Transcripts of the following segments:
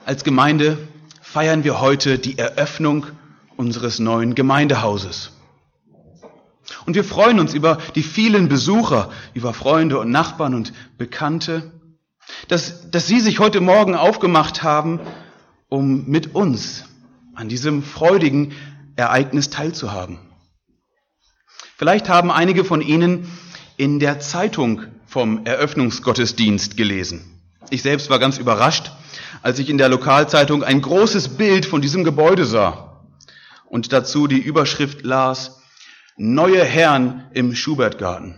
Als Gemeinde feiern wir heute die Eröffnung unseres neuen Gemeindehauses. Und wir freuen uns über die vielen Besucher, über Freunde und Nachbarn und Bekannte, dass sie sich heute Morgen aufgemacht haben, um mit uns an diesem freudigen Ereignis teilzuhaben. Vielleicht haben einige von Ihnen in der Zeitung vom Eröffnungsgottesdienst gelesen. Ich selbst war ganz überrascht, als ich in der Lokalzeitung ein großes Bild von diesem Gebäude sah und dazu die Überschrift las: Neue Herren im Schubertgarten.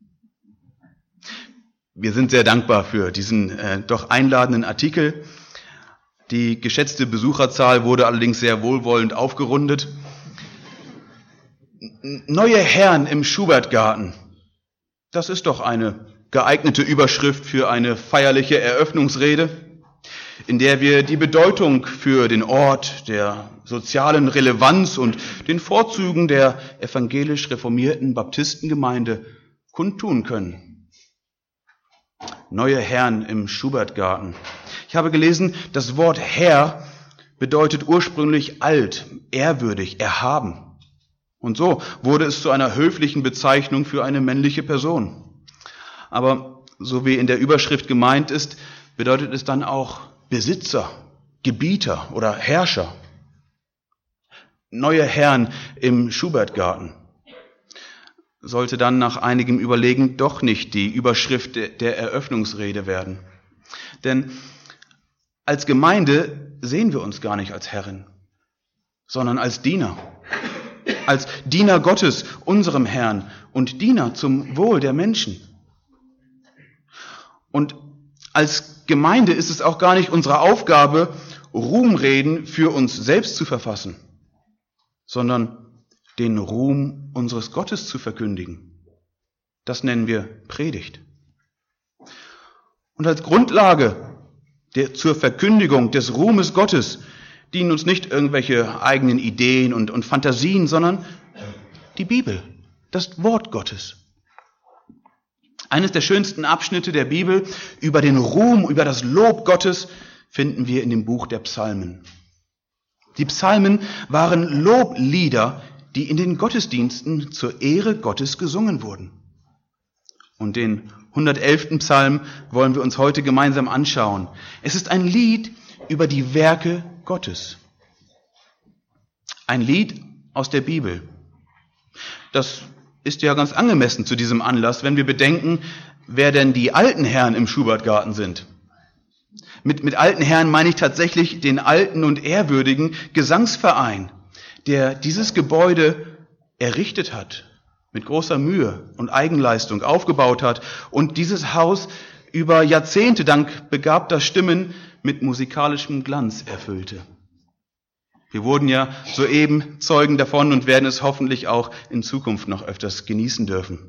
Wir sind sehr dankbar für diesen doch einladenden Artikel. Die geschätzte Besucherzahl wurde allerdings sehr wohlwollend aufgerundet. Neue Herren im Schubertgarten. Das ist doch eine geeignete Überschrift für eine feierliche Eröffnungsrede, in der wir die Bedeutung für den Ort, der sozialen Relevanz und den Vorzügen der evangelisch reformierten Baptistengemeinde kundtun können. Neue Herren im Schubertgarten. Ich habe gelesen, das Wort Herr bedeutet ursprünglich alt, ehrwürdig, erhaben. Und so wurde es zu einer höflichen Bezeichnung für eine männliche Person. Aber so wie in der Überschrift gemeint ist, bedeutet es dann auch Besitzer, Gebieter oder Herrscher. Neue Herren im Schubertgarten. Sollte dann nach einigem Überlegen doch nicht die Überschrift der Eröffnungsrede werden. Denn als Gemeinde sehen wir uns gar nicht als Herren, sondern als Diener. Als Diener Gottes, unserem Herrn, und Diener zum Wohl der Menschen. Und als Gemeinde ist es auch gar nicht unsere Aufgabe, Ruhmreden für uns selbst zu verfassen, sondern den Ruhm unseres Gottes zu verkündigen. Das nennen wir Predigt. Und als Grundlage zur Verkündigung des Ruhmes Gottes dienen uns nicht irgendwelche eigenen Ideen und Fantasien, sondern die Bibel, das Wort Gottes. Eines der schönsten Abschnitte der Bibel über den Ruhm, über das Lob Gottes finden wir in dem Buch der Psalmen. Die Psalmen waren Loblieder, die in den Gottesdiensten zur Ehre Gottes gesungen wurden. Und den 111. Psalm wollen wir uns heute gemeinsam anschauen. Es ist ein Lied über die Werke Gottes. Ein Lied aus der Bibel. Das ist ja ganz angemessen zu diesem Anlass, wenn wir bedenken, wer denn die alten Herren im Schubertgarten sind. Mit alten Herren meine ich tatsächlich den alten und ehrwürdigen Gesangsverein, der dieses Gebäude errichtet hat, mit großer Mühe und Eigenleistung aufgebaut hat und dieses Haus über Jahrzehnte dank begabter Stimmen mit musikalischem Glanz erfüllte. Wir wurden ja soeben Zeugen davon und werden es hoffentlich auch in Zukunft noch öfters genießen dürfen.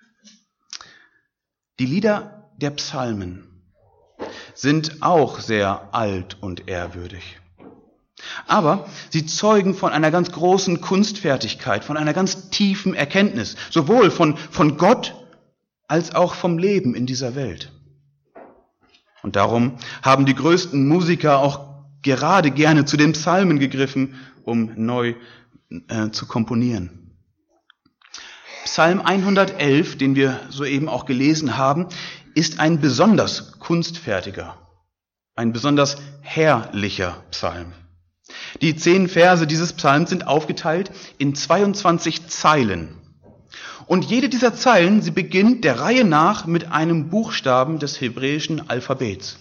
Die Lieder der Psalmen sind auch sehr alt und ehrwürdig. Aber sie zeugen von einer ganz großen Kunstfertigkeit, von einer ganz tiefen Erkenntnis, sowohl von Gott als auch vom Leben in dieser Welt. Und darum haben die größten Musiker auch gerade gerne zu den Psalmen gegriffen, um neu zu komponieren. Psalm 111, den wir soeben auch gelesen haben, ist ein besonders kunstfertiger, ein besonders herrlicher Psalm. Die 10 Verse dieses Psalms sind aufgeteilt in 22 Zeilen. Und jede dieser Zeilen, sie beginnt der Reihe nach mit einem Buchstaben des hebräischen Alphabets.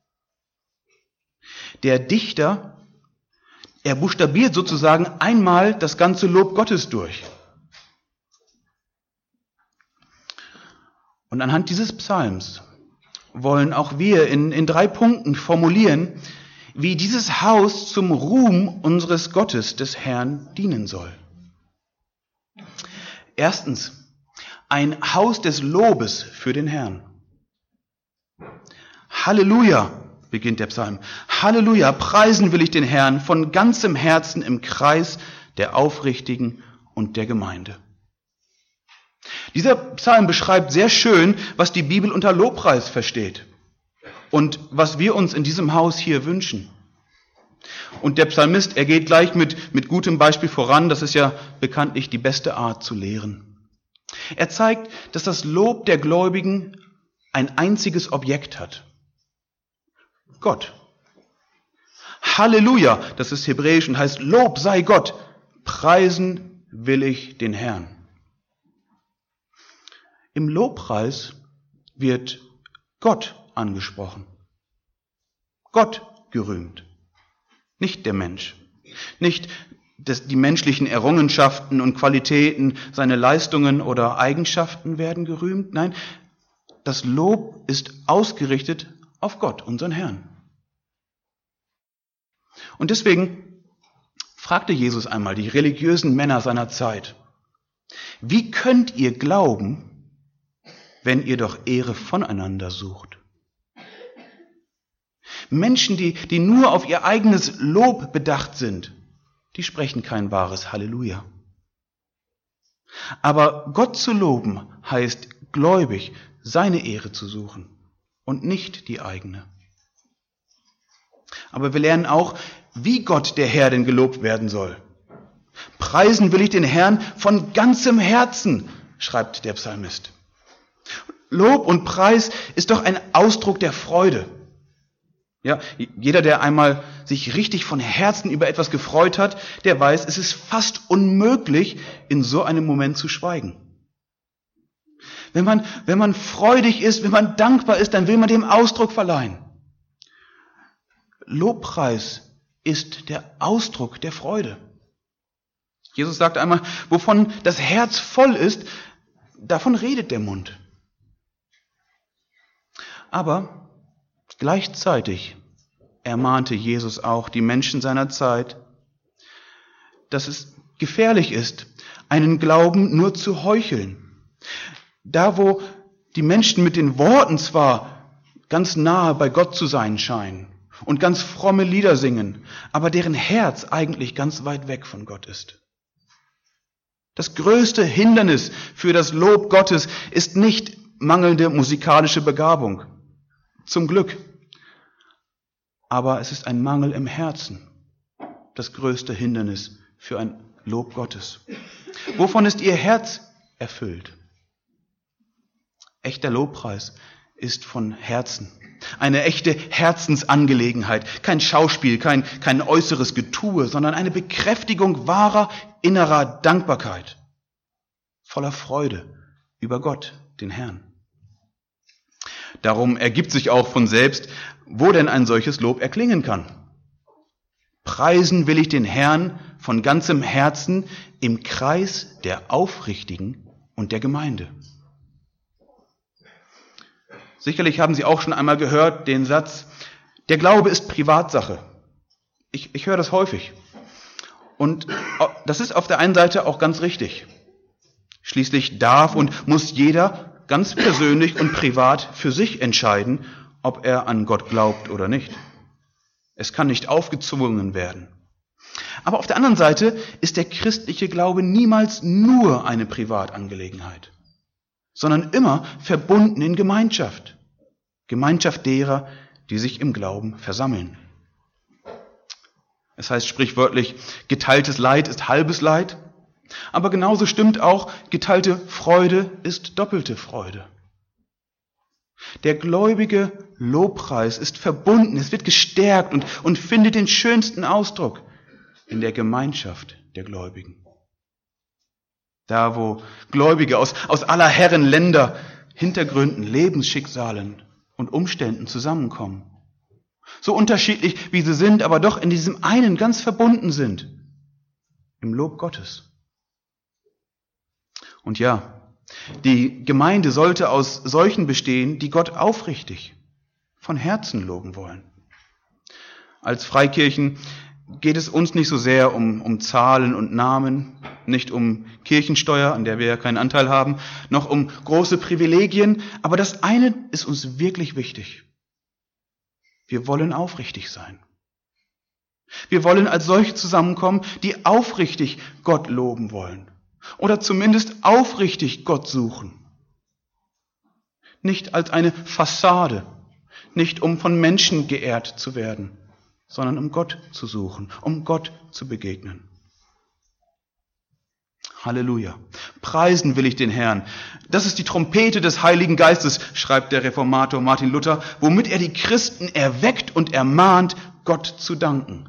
Der Dichter, er buchstabiert sozusagen einmal das ganze Lob Gottes durch. Und anhand dieses Psalms wollen auch wir in 3 Punkten formulieren, wie dieses Haus zum Ruhm unseres Gottes, des Herrn, dienen soll. Erstens, ein Haus des Lobes für den Herrn. Halleluja, beginnt der Psalm. Halleluja, preisen will ich den Herrn von ganzem Herzen im Kreis der Aufrichtigen und der Gemeinde. Dieser Psalm beschreibt sehr schön, was die Bibel unter Lobpreis versteht und was wir uns in diesem Haus hier wünschen. Und der Psalmist, er geht gleich mit gutem Beispiel voran. Das ist ja bekanntlich die beste Art zu lehren. Er zeigt, dass das Lob der Gläubigen ein einziges Objekt hat. Gott. Halleluja, das ist hebräisch und heißt Lob sei Gott. Preisen will ich den Herrn. Im Lobpreis wird Gott angesprochen. Gott gerühmt. Nicht der Mensch. Nicht die menschlichen Errungenschaften und Qualitäten, seine Leistungen oder Eigenschaften werden gerühmt. Nein, das Lob ist ausgerichtet auf Gott, unseren Herrn. Und deswegen fragte Jesus einmal die religiösen Männer seiner Zeit: Wie könnt ihr glauben, wenn ihr doch Ehre voneinander sucht? Menschen, die nur auf ihr eigenes Lob bedacht sind, die sprechen kein wahres Halleluja. Aber Gott zu loben heißt gläubig seine Ehre zu suchen und nicht die eigene. Aber wir lernen auch, wie Gott der Herr denn gelobt werden soll. Preisen will ich den Herrn von ganzem Herzen, schreibt der Psalmist. Lob und Preis ist doch ein Ausdruck der Freude. Ja, jeder, der einmal sich richtig von Herzen über etwas gefreut hat, der weiß, es ist fast unmöglich, in so einem Moment zu schweigen. Wenn man freudig ist, wenn man dankbar ist, dann will man dem Ausdruck verleihen. Lobpreis ist der Ausdruck der Freude. Jesus sagt einmal, wovon das Herz voll ist, davon redet der Mund. Aber gleichzeitig ermahnte Jesus auch die Menschen seiner Zeit, dass es gefährlich ist, einen Glauben nur zu heucheln. Da, wo die Menschen mit den Worten zwar ganz nahe bei Gott zu sein scheinen und ganz fromme Lieder singen, aber deren Herz eigentlich ganz weit weg von Gott ist. Das größte Hindernis für das Lob Gottes ist nicht mangelnde musikalische Begabung. Zum Glück. Aber es ist ein Mangel im Herzen, das größte Hindernis für ein Lob Gottes. Wovon ist ihr Herz erfüllt? Echter Lobpreis ist von Herzen. Eine echte Herzensangelegenheit. Kein Schauspiel, kein äußeres Getue, sondern eine Bekräftigung wahrer innerer Dankbarkeit. Voller Freude über Gott, den Herrn. Darum ergibt sich auch von selbst, wo denn ein solches Lob erklingen kann. Preisen will ich den Herrn von ganzem Herzen im Kreis der Aufrichtigen und der Gemeinde. Sicherlich haben Sie auch schon einmal gehört den Satz, der Glaube ist Privatsache. Ich höre das häufig. Und das ist auf der einen Seite auch ganz richtig. Schließlich darf und muss jeder ganz persönlich und privat für sich entscheiden, ob er an Gott glaubt oder nicht. Es kann nicht aufgezwungen werden. Aber auf der anderen Seite ist der christliche Glaube niemals nur eine Privatangelegenheit, sondern immer verbunden in Gemeinschaft. Gemeinschaft derer, die sich im Glauben versammeln. Es heißt sprichwörtlich, geteiltes Leid ist halbes Leid. Aber genauso stimmt auch, geteilte Freude ist doppelte Freude. Der gläubige Lobpreis ist verbunden, es wird gestärkt und findet den schönsten Ausdruck in der Gemeinschaft der Gläubigen. Da, wo Gläubige aus aller Herren Länder, Hintergründen, Lebensschicksalen und Umständen zusammenkommen. So unterschiedlich wie sie sind, aber doch in diesem einen ganz verbunden sind, im Lob Gottes. Und ja, die Gemeinde sollte aus solchen bestehen, die Gott aufrichtig, von Herzen loben wollen. Als Freikirchen geht es uns nicht so sehr um Zahlen und Namen, nicht um Kirchensteuer, an der wir ja keinen Anteil haben, noch um große Privilegien, aber das eine ist uns wirklich wichtig. Wir wollen aufrichtig sein. Wir wollen als solche zusammenkommen, die aufrichtig Gott loben wollen. Oder zumindest aufrichtig Gott suchen. Nicht als eine Fassade, nicht um von Menschen geehrt zu werden, sondern um Gott zu suchen, um Gott zu begegnen. Halleluja. Preisen will ich den Herrn. Das ist die Trompete des Heiligen Geistes, schreibt der Reformator Martin Luther, womit er die Christen erweckt und ermahnt, Gott zu danken.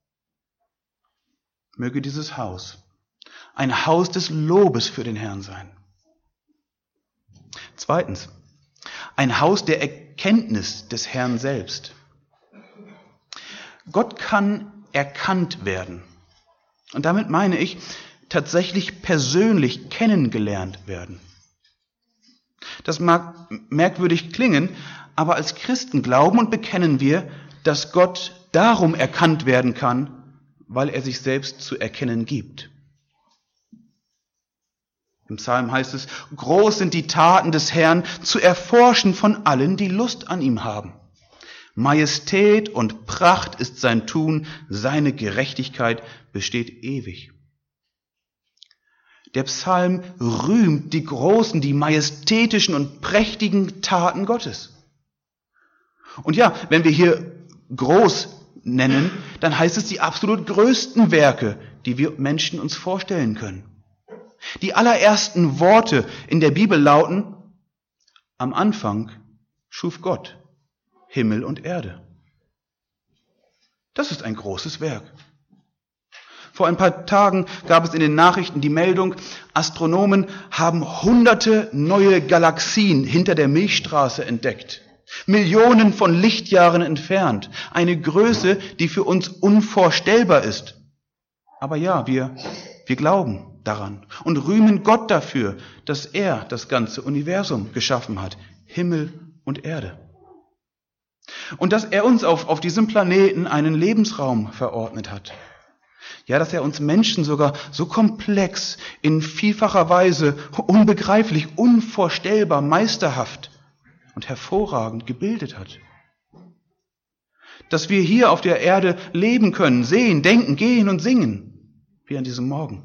Möge dieses Haus ein Haus des Lobes für den Herrn sein. Zweitens, ein Haus der Erkenntnis des Herrn selbst. Gott kann erkannt werden. Und damit meine ich, tatsächlich persönlich kennengelernt werden. Das mag merkwürdig klingen, aber als Christen glauben und bekennen wir, dass Gott darum erkannt werden kann, weil er sich selbst zu erkennen gibt. Im Psalm heißt es, groß sind die Taten des Herrn, zu erforschen von allen, die Lust an ihm haben. Majestät und Pracht ist sein Tun, seine Gerechtigkeit besteht ewig. Der Psalm rühmt die großen, die majestätischen und prächtigen Taten Gottes. Und ja, wenn wir hier groß nennen, dann heißt es die absolut größten Werke, die wir Menschen uns vorstellen können. Die allerersten Worte in der Bibel lauten, am Anfang schuf Gott Himmel und Erde. Das ist ein großes Werk. Vor ein paar Tagen gab es in den Nachrichten die Meldung, Astronomen haben hunderte neue Galaxien hinter der Milchstraße entdeckt. Millionen von Lichtjahren entfernt. Eine Größe, die für uns unvorstellbar ist. Aber ja, wir glauben daran und rühmen Gott dafür, dass er das ganze Universum geschaffen hat. Himmel und Erde. Und dass er uns auf diesem Planeten einen Lebensraum verordnet hat. Ja, dass er uns Menschen sogar so komplex, in vielfacher Weise, unbegreiflich, unvorstellbar, meisterhaft und hervorragend gebildet hat. Dass wir hier auf der Erde leben können, sehen, denken, gehen und singen, wie an diesem Morgen.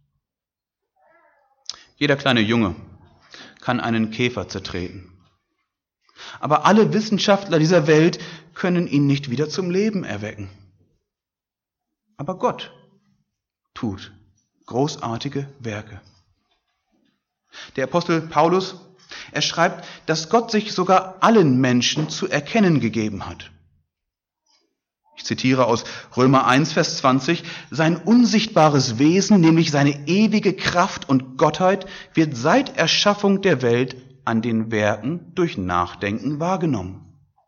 Jeder kleine Junge kann einen Käfer zertreten. Aber alle Wissenschaftler dieser Welt können ihn nicht wieder zum Leben erwecken. Aber Gott tut großartige Werke. Der Apostel Paulus, er schreibt, dass Gott sich sogar allen Menschen zu erkennen gegeben hat. Ich zitiere aus Römer 1, Vers 20, sein unsichtbares Wesen, nämlich seine ewige Kraft und Gottheit, wird seit Erschaffung der Welt an den Werken durch Nachdenken wahrgenommen.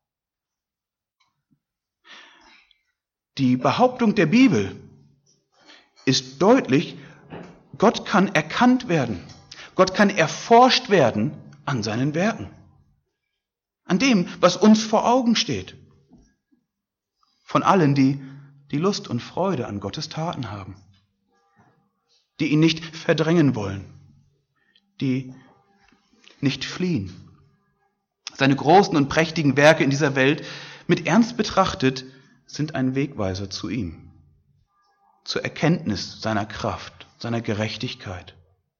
Die Behauptung der Bibel ist deutlich, Gott kann erkannt werden. Gott kann erforscht werden an seinen Werken. An dem, was uns vor Augen steht. Von allen, die Lust und Freude an Gottes Taten haben. Die ihn nicht verdrängen wollen. Die nicht fliehen. Seine großen und prächtigen Werke in dieser Welt, mit Ernst betrachtet, sind ein Wegweiser zu ihm. Zur Erkenntnis seiner Kraft, seiner Gerechtigkeit.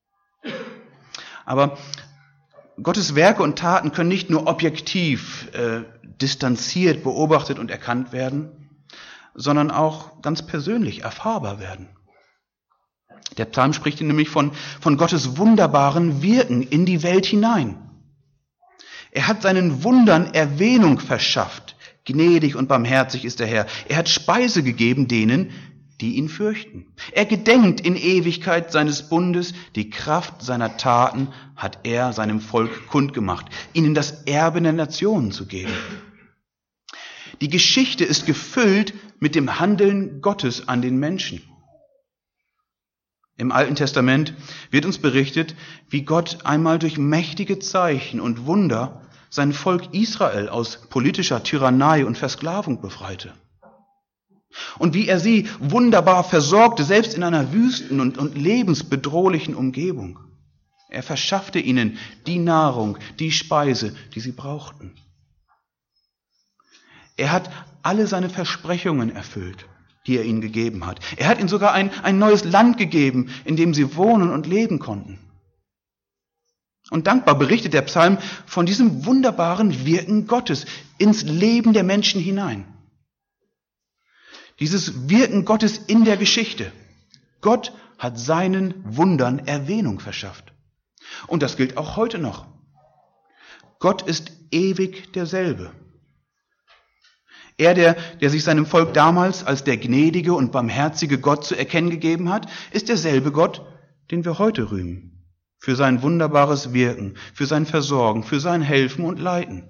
Aber Gottes Werke und Taten können nicht nur objektiv, distanziert beobachtet und erkannt werden, sondern auch ganz persönlich erfahrbar werden. Der Psalm spricht nämlich von Gottes wunderbaren Wirken in die Welt hinein. Er hat seinen Wundern Erwähnung verschafft. Gnädig und barmherzig ist der Herr. Er hat Speise gegeben denen, die ihn fürchten. Er gedenkt in Ewigkeit seines Bundes. Die Kraft seiner Taten hat er seinem Volk kundgemacht, ihnen das Erbe der Nationen zu geben. Die Geschichte ist gefüllt mit dem Handeln Gottes an den Menschen. Im Alten Testament wird uns berichtet, wie Gott einmal durch mächtige Zeichen und Wunder sein Volk Israel aus politischer Tyrannei und Versklavung befreite. Und wie er sie wunderbar versorgte, selbst in einer wüsten und lebensbedrohlichen Umgebung. Er verschaffte ihnen die Nahrung, die Speise, die sie brauchten. Er hat alle seine Versprechungen erfüllt, die er ihnen gegeben hat. Er hat ihnen sogar ein neues Land gegeben, in dem sie wohnen und leben konnten. Und dankbar berichtet der Psalm von diesem wunderbaren Wirken Gottes ins Leben der Menschen hinein. Dieses Wirken Gottes in der Geschichte. Gott hat seinen Wundern Erwähnung verschafft. Und das gilt auch heute noch. Gott ist ewig derselbe. Er, der sich seinem Volk damals als der gnädige und barmherzige Gott zu erkennen gegeben hat, ist derselbe Gott, den wir heute rühmen. Für sein wunderbares Wirken, für sein Versorgen, für sein Helfen und Leiten.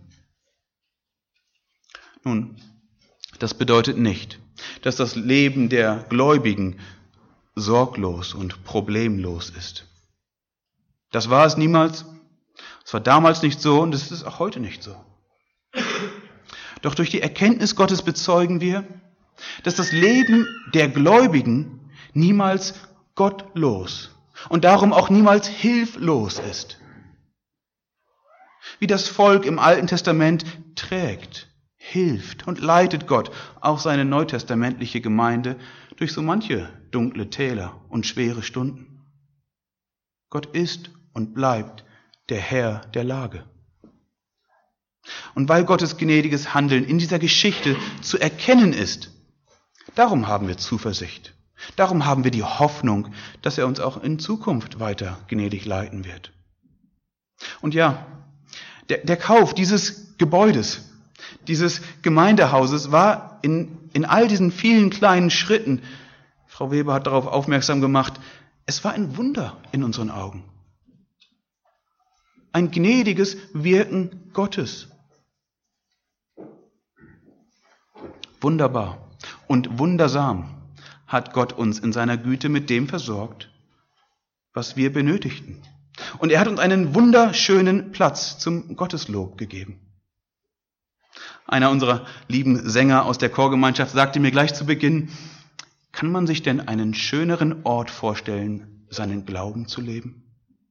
Nun, das bedeutet nicht, dass das Leben der Gläubigen sorglos und problemlos ist. Das war es niemals. Es war damals nicht so und es ist auch heute nicht so. Doch durch die Erkenntnis Gottes bezeugen wir, dass das Leben der Gläubigen niemals gottlos und darum auch niemals hilflos ist. Wie das Volk im Alten Testament trägt, hilft und leitet Gott auch seine neutestamentliche Gemeinde durch so manche dunkle Täler und schwere Stunden. Gott ist und bleibt der Herr der Lage. Und weil Gottes gnädiges Handeln in dieser Geschichte zu erkennen ist, darum haben wir Zuversicht. Darum haben wir die Hoffnung, dass er uns auch in Zukunft weiter gnädig leiten wird. Und ja, der Kauf dieses Gebäudes, dieses Gemeindehauses war in all diesen vielen kleinen Schritten, Frau Weber hat darauf aufmerksam gemacht, es war ein Wunder in unseren Augen. Ein gnädiges Wirken Gottes. Wunderbar und wundersam hat Gott uns in seiner Güte mit dem versorgt, was wir benötigten. Und er hat uns einen wunderschönen Platz zum Gotteslob gegeben. Einer unserer lieben Sänger aus der Chorgemeinschaft sagte mir gleich zu Beginn, kann man sich denn einen schöneren Ort vorstellen, seinen Glauben zu leben?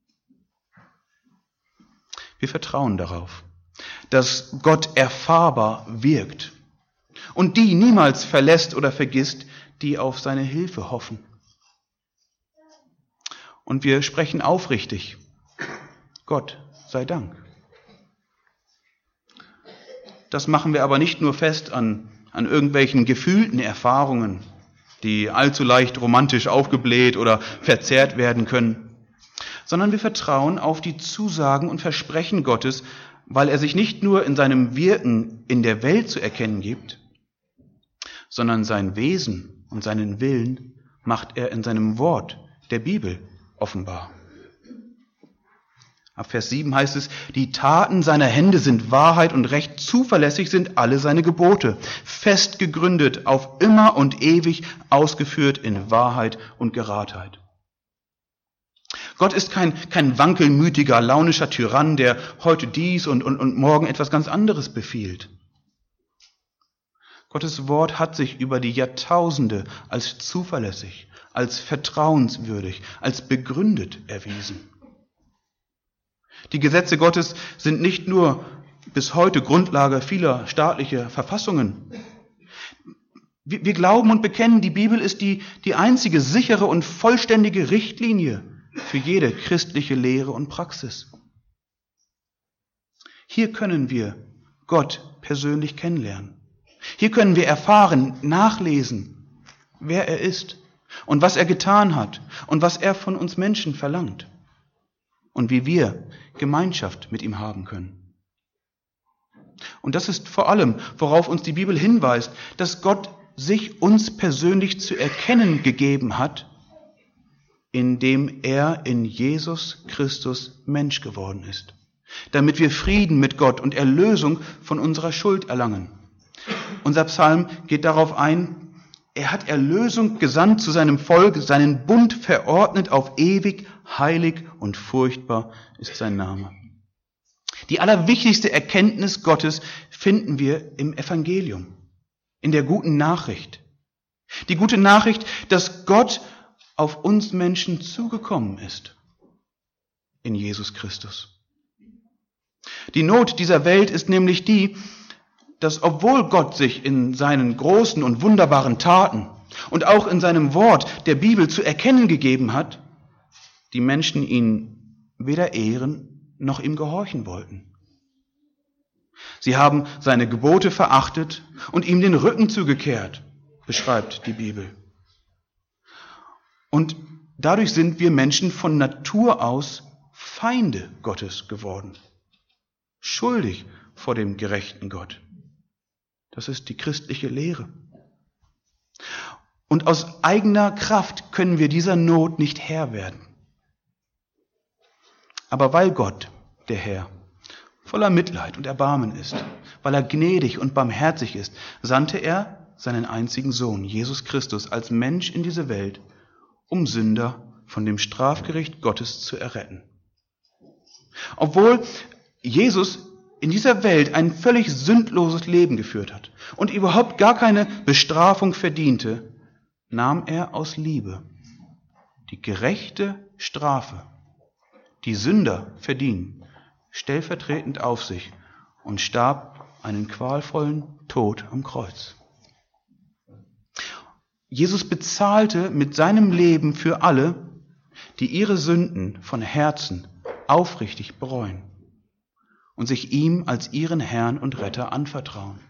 Wir vertrauen darauf, dass Gott erfahrbar wirkt und die niemals verlässt oder vergisst, die auf seine Hilfe hoffen. Und wir sprechen aufrichtig, Gott sei Dank. Das machen wir aber nicht nur fest an irgendwelchen gefühlten Erfahrungen, die allzu leicht romantisch aufgebläht oder verzerrt werden können, sondern wir vertrauen auf die Zusagen und Versprechen Gottes, weil er sich nicht nur in seinem Wirken in der Welt zu erkennen gibt, sondern sein Wesen und seinen Willen macht er in seinem Wort, der Bibel, offenbar. Ab Vers 7 heißt es, die Taten seiner Hände sind Wahrheit und Recht, zuverlässig sind alle seine Gebote, fest gegründet, auf immer und ewig ausgeführt in Wahrheit und Geradheit. Gott ist kein wankelmütiger, launischer Tyrann, der heute dies und morgen etwas ganz anderes befiehlt. Gottes Wort hat sich über die Jahrtausende als zuverlässig, als vertrauenswürdig, als begründet erwiesen. Die Gesetze Gottes sind nicht nur bis heute Grundlage vieler staatlicher Verfassungen. Wir glauben und bekennen, die Bibel ist die einzige sichere und vollständige Richtlinie für jede christliche Lehre und Praxis. Hier können wir Gott persönlich kennenlernen. Hier können wir erfahren, nachlesen, wer er ist und was er getan hat und was er von uns Menschen verlangt und wie wir Gemeinschaft mit ihm haben können. Und das ist vor allem, worauf uns die Bibel hinweist, dass Gott sich uns persönlich zu erkennen gegeben hat, indem er in Jesus Christus Mensch geworden ist, damit wir Frieden mit Gott und Erlösung von unserer Schuld erlangen. Unser Psalm geht darauf ein, er hat Erlösung gesandt zu seinem Volk, seinen Bund verordnet auf ewig, heilig und furchtbar ist sein Name. Die allerwichtigste Erkenntnis Gottes finden wir im Evangelium, in der guten Nachricht. Die gute Nachricht, dass Gott auf uns Menschen zugekommen ist in Jesus Christus. Die Not dieser Welt ist nämlich die, dass obwohl Gott sich in seinen großen und wunderbaren Taten und auch in seinem Wort der Bibel zu erkennen gegeben hat, die Menschen ihn weder ehren noch ihm gehorchen wollten. Sie haben seine Gebote verachtet und ihm den Rücken zugekehrt beschreibt die Bibel. Und dadurch sind wir Menschen von Natur aus Feinde Gottes geworden. Schuldig vor dem gerechten Gott. Das ist die christliche Lehre. Und aus eigener Kraft können wir dieser Not nicht Herr werden. Aber weil Gott, der Herr, voller Mitleid und Erbarmen ist, weil er gnädig und barmherzig ist, sandte er seinen einzigen Sohn, Jesus Christus, als Mensch in diese Welt, um Sünder von dem Strafgericht Gottes zu erretten. Obwohl Jesus in dieser Welt ein völlig sündloses Leben geführt hat und überhaupt gar keine Bestrafung verdiente, nahm er aus Liebe die gerechte Strafe, die Sünder verdienen, stellvertretend auf sich und starb einen qualvollen Tod am Kreuz. Jesus bezahlte mit seinem Leben für alle, die ihre Sünden von Herzen aufrichtig bereuen und sich ihm als ihren Herrn und Retter anvertrauen.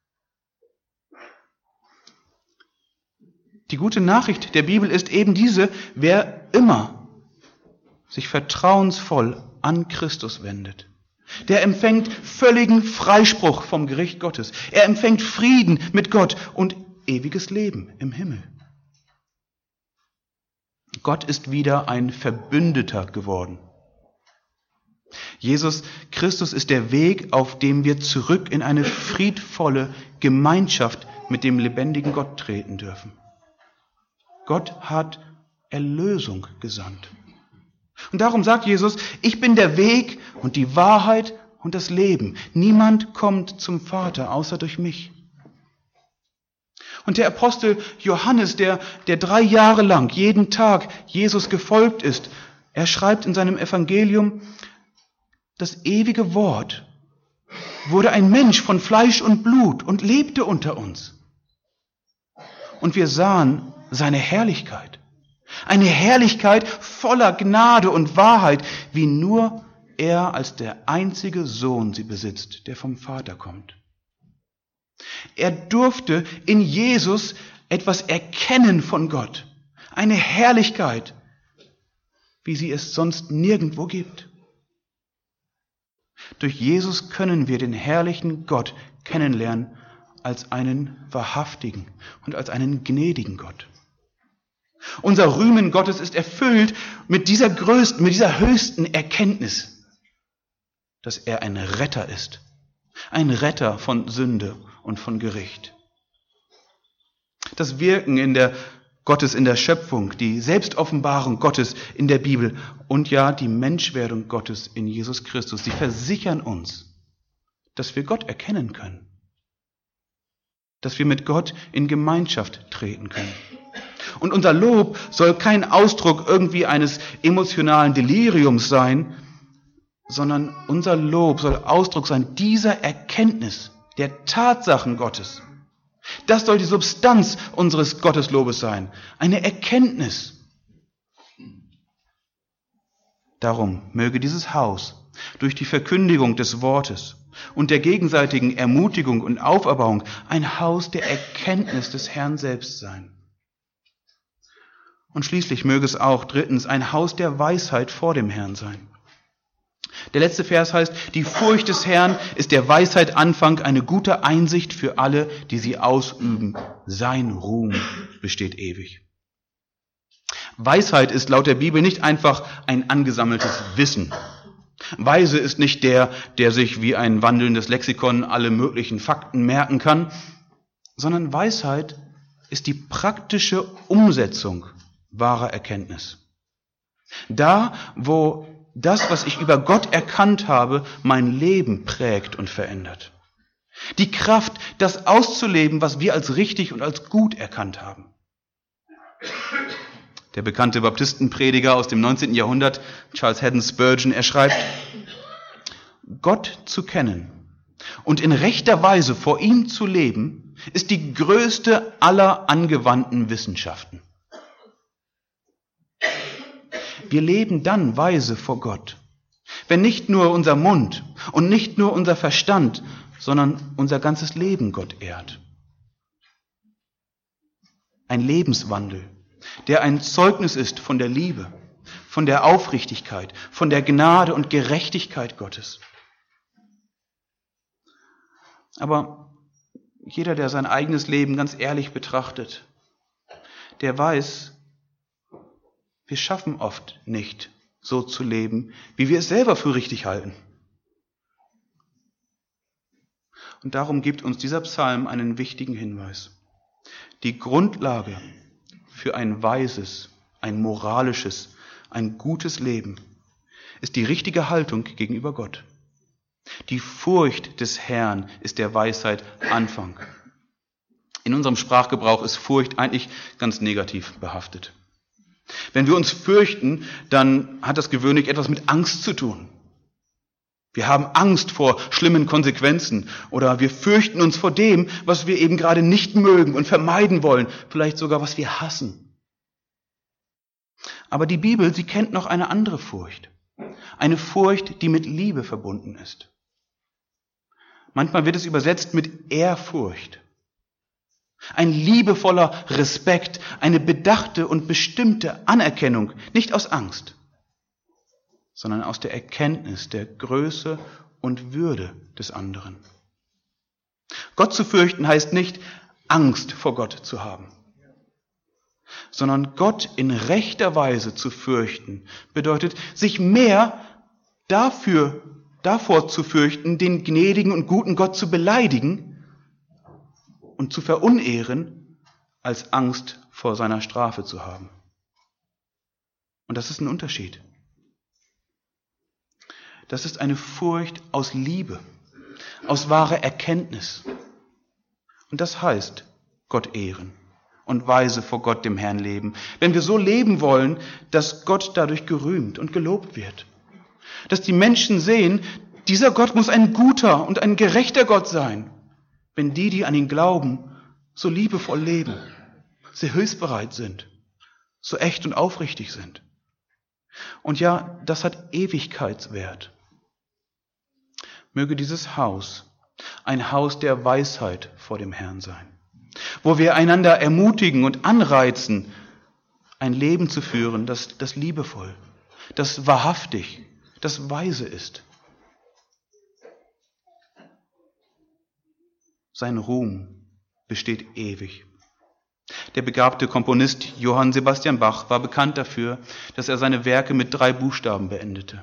Die gute Nachricht der Bibel ist eben diese: Wer immer sich vertrauensvoll an Christus wendet, der empfängt völligen Freispruch vom Gericht Gottes. Er empfängt Frieden mit Gott und ewiges Leben im Himmel. Gott ist wieder ein Verbündeter geworden. Jesus Christus ist der Weg, auf dem wir zurück in eine friedvolle Gemeinschaft mit dem lebendigen Gott treten dürfen. Gott hat Erlösung gesandt. Und darum sagt Jesus: Ich bin der Weg und die Wahrheit und das Leben. Niemand kommt zum Vater außer durch mich. Und der Apostel Johannes, der 3 Jahre lang jeden Tag Jesus gefolgt ist, er schreibt in seinem Evangelium: Das ewige Wort wurde ein Mensch von Fleisch und Blut und lebte unter uns. Und wir sahen seine Herrlichkeit. Eine Herrlichkeit voller Gnade und Wahrheit, wie nur er als der einzige Sohn sie besitzt, der vom Vater kommt. Er durfte in Jesus etwas erkennen von Gott. Eine Herrlichkeit, wie sie es sonst nirgendwo gibt. Durch Jesus können wir den herrlichen Gott kennenlernen als einen wahrhaftigen und als einen gnädigen Gott. Unser Rühmen Gottes ist erfüllt mit dieser höchsten Erkenntnis, dass er ein Retter ist. Ein Retter von Sünde und von Gericht. Das Wirken Gottes in der Schöpfung, die Selbstoffenbarung Gottes in der Bibel und ja die Menschwerdung Gottes in Jesus Christus, sie versichern uns, dass wir Gott erkennen können. Dass wir mit Gott in Gemeinschaft treten können. Und unser Lob soll kein Ausdruck irgendwie eines emotionalen Deliriums sein, sondern unser Lob soll Ausdruck sein dieser Erkenntnis der Tatsachen Gottes. Das soll die Substanz unseres Gotteslobes sein. Eine Erkenntnis. Darum möge dieses Haus durch die Verkündigung des Wortes und der gegenseitigen Ermutigung und Auferbauung ein Haus der Erkenntnis des Herrn selbst sein. Und schließlich möge es auch 3. ein Haus der Weisheit vor dem Herrn sein. Der letzte Vers heißt: Die Furcht des Herrn ist der Weisheit Anfang, eine gute Einsicht für alle, die sie ausüben. Sein Ruhm besteht ewig. Weisheit ist laut der Bibel nicht einfach ein angesammeltes Wissen. Weise ist nicht der sich wie ein wandelndes Lexikon alle möglichen Fakten merken kann, sondern Weisheit ist die praktische Umsetzung wahrer Erkenntnis. Da, wo das, was ich über Gott erkannt habe, mein Leben prägt und verändert. Die Kraft, das auszuleben, was wir als richtig und als gut erkannt haben. Der bekannte Baptistenprediger aus dem 19. Jahrhundert, Charles Haddon Spurgeon, er schreibt: Gott zu kennen und in rechter Weise vor ihm zu leben, ist die größte aller angewandten Wissenschaften. Wir leben dann weise vor Gott, wenn nicht nur unser Mund und nicht nur unser Verstand, sondern unser ganzes Leben Gott ehrt. ein Lebenswandel, der ein Zeugnis ist von der Liebe, von der Aufrichtigkeit, von der Gnade und Gerechtigkeit Gottes. Aber jeder, der sein eigenes Leben ganz ehrlich betrachtet, der weiß, wir schaffen oft nicht, so zu leben, wie wir es selber für richtig halten. Und darum gibt uns dieser Psalm einen wichtigen Hinweis. Die Grundlage für ein weises, ein moralisches, ein gutes Leben ist die richtige Haltung gegenüber Gott. Die Furcht des Herrn ist der Weisheit Anfang. In unserem Sprachgebrauch ist Furcht eigentlich ganz negativ behaftet. Wenn wir uns fürchten, dann hat das gewöhnlich etwas mit Angst zu tun. Wir haben Angst vor schlimmen Konsequenzen oder wir fürchten uns vor dem, was wir eben gerade nicht mögen und vermeiden wollen, vielleicht sogar was wir hassen. Aber die Bibel, sie kennt noch eine andere Furcht. Eine Furcht, die mit Liebe verbunden ist. Manchmal wird es übersetzt mit Ehrfurcht. Ein liebevoller Respekt, eine bedachte und bestimmte Anerkennung, nicht aus Angst, sondern aus der Erkenntnis der Größe und Würde des anderen. Gott zu fürchten heißt nicht, Angst vor Gott zu haben, sondern Gott in rechter Weise zu fürchten, bedeutet, sich mehr davor zu fürchten, den gnädigen und guten Gott zu beleidigen und zu verunehren, als Angst vor seiner Strafe zu haben. Und das ist ein Unterschied. Das ist eine Furcht aus Liebe, aus wahrer Erkenntnis. Und das heißt, Gott ehren und weise vor Gott dem Herrn leben. Wenn wir so leben wollen, dass Gott dadurch gerühmt und gelobt wird. Dass die Menschen sehen, dieser Gott muss ein guter und ein gerechter Gott sein. Wenn die an ihn glauben, so liebevoll leben, sie hilfsbereit sind, so echt und aufrichtig sind. Und ja, das hat Ewigkeitswert. Möge dieses Haus ein Haus der Weisheit vor dem Herrn sein, wo wir einander ermutigen und anreizen, ein Leben zu führen, das liebevoll, das wahrhaftig, das weise ist. Sein Ruhm besteht ewig. Der begabte Komponist Johann Sebastian Bach war bekannt dafür, dass er seine Werke mit 3 Buchstaben beendete.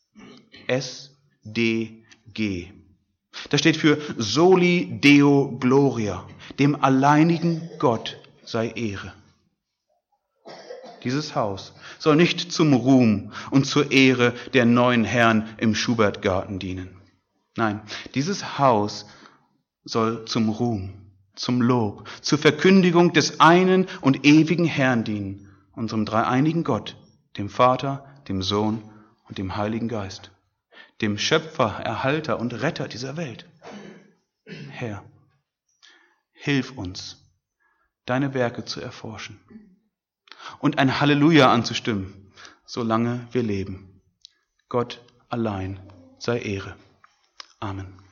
S-D-G. Das steht für Soli Deo Gloria, dem alleinigen Gott sei Ehre. Dieses Haus soll nicht zum Ruhm und zur Ehre der neuen Herren im Schubertgarten dienen. Nein, dieses Haus soll zum Ruhm, zum Lob, zur Verkündigung des einen und ewigen Herrn dienen, unserem dreieinigen Gott, dem Vater, dem Sohn und dem Heiligen Geist, dem Schöpfer, Erhalter und Retter dieser Welt. Herr, hilf uns, deine Werke zu erforschen und ein Halleluja anzustimmen, solange wir leben. Gott allein sei Ehre. Amen.